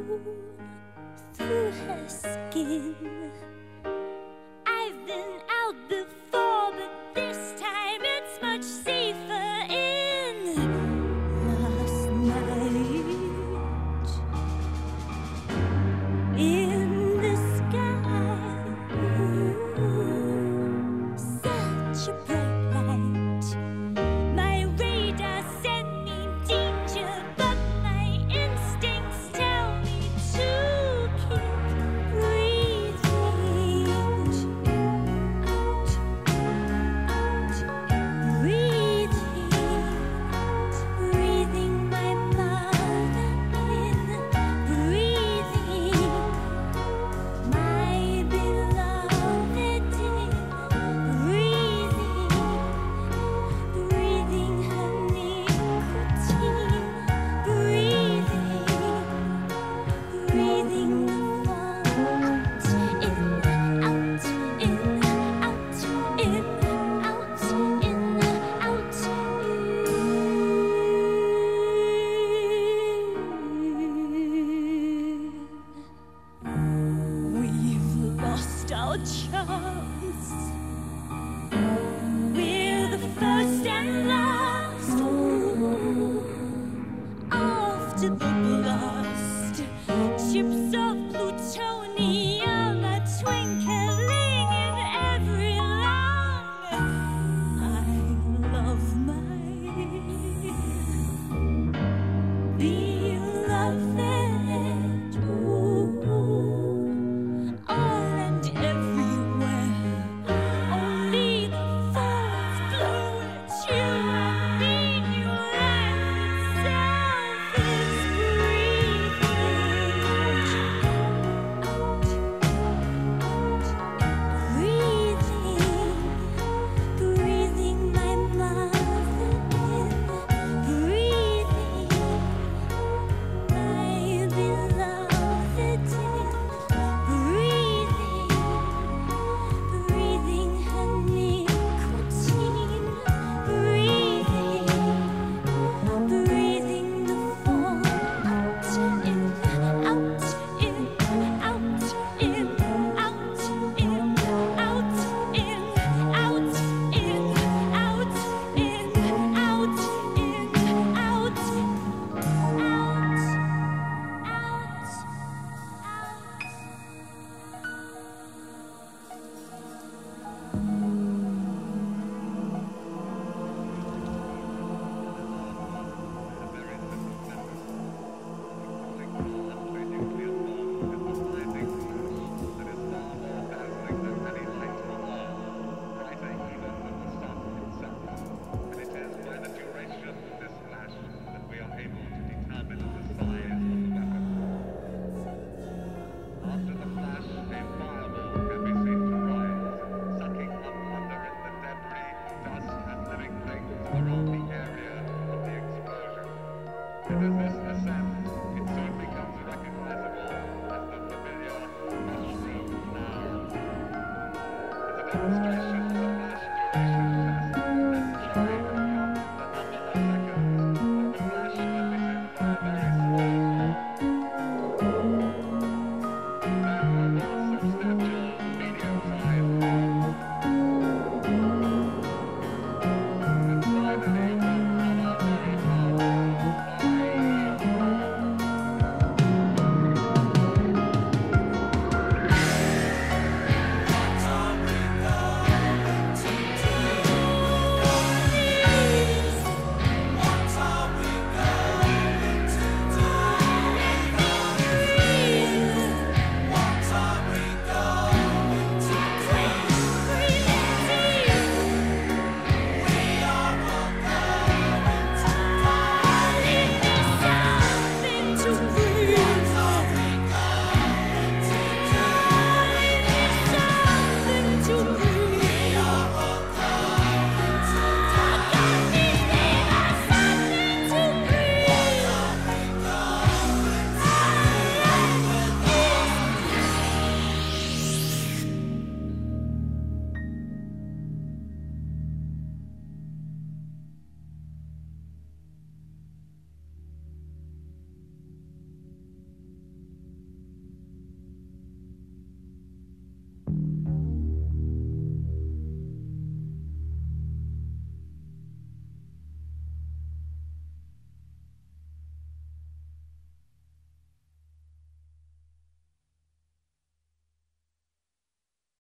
through her skin. I've been out before, but this time it's much safer in. Last night, in the sky, such a bright light. My radar sent me danger, but my instincts tell me to keep breathing. Out, out, breathing, breathing my mother in, breathing my beloved in, breathing her nicotine, breathing the fall out, in, out, in, out, in, out, in. We've lost our chance. We're the first and last. After the blast, chips of plutonium are twinkling in every lung. I love my beloved, all and everywhere. Only the forwards blow at you and mean you life itself is breathing, my mother in, breathing my beloved in, breathing her nicotine, breathing the fall out, in, out, in, out, in, out, in, out, in, out, in, out, in, out, in, out, After the flash, a fireball can be seen to rise, sucking up under it the debris, dust, and living things around the area of the explosion. And as this ascends, it soon becomes recognizable as the familiar mushroom cloud. As a demonstration